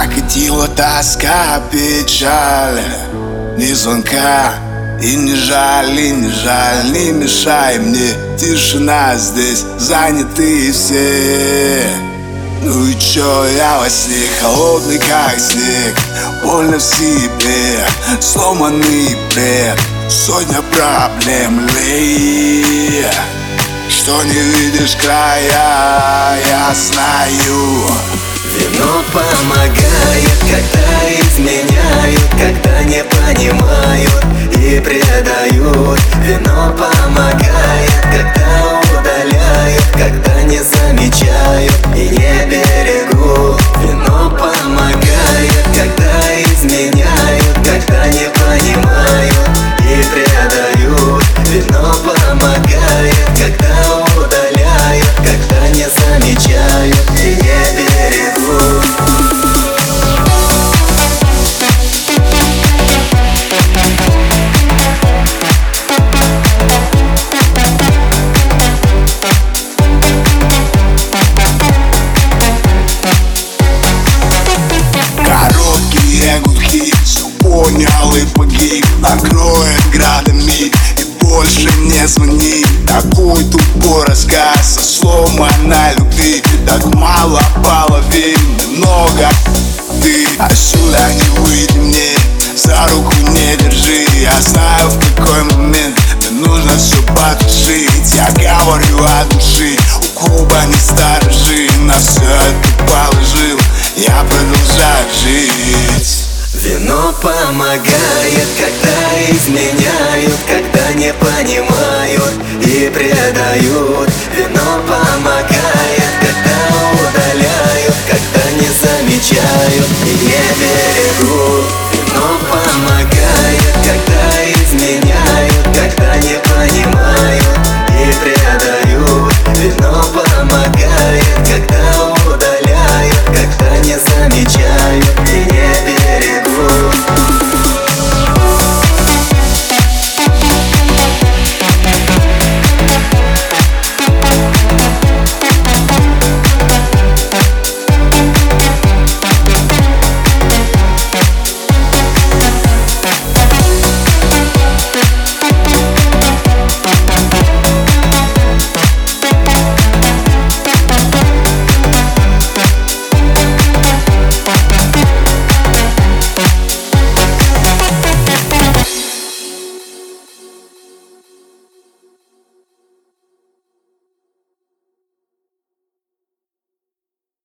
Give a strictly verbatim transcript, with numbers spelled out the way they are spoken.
Накатила тоска, печаль, ни звонка и не жаль, и не жаль, не мешай мне. Тишина здесь, занятые все. Ну и чё, я во сне, холодный как снег, больно в себе, сломанный бред, сотня проблем, лей. Что не видишь края, я знаю. Вино помогает, когда изменяют, когда не понимают и предают. Вино помогает, когда удаляют, когда не замечают и не берегут. Вино помогает, когда изменяют, когда не понимают и предают. Вино помогает, когда удаляют, когда не замечают и не берегут. Короткие гудки, все понял и погиб, накроет градами и больше не звони. Такой тупой рассказ о сломанной любви, так мало половин, много ты. Отсюда не выйди мне, за руку не держи. Я знаю, в какой момент мне нужно все потушить. Я говорю от души, у клуба не сторожи, на все это положил, я продолжаю жить. Вино помогает, когда изменяют, когда не понимают и предают. Вино помогает, когда удаляют, когда не замечают и не берегут.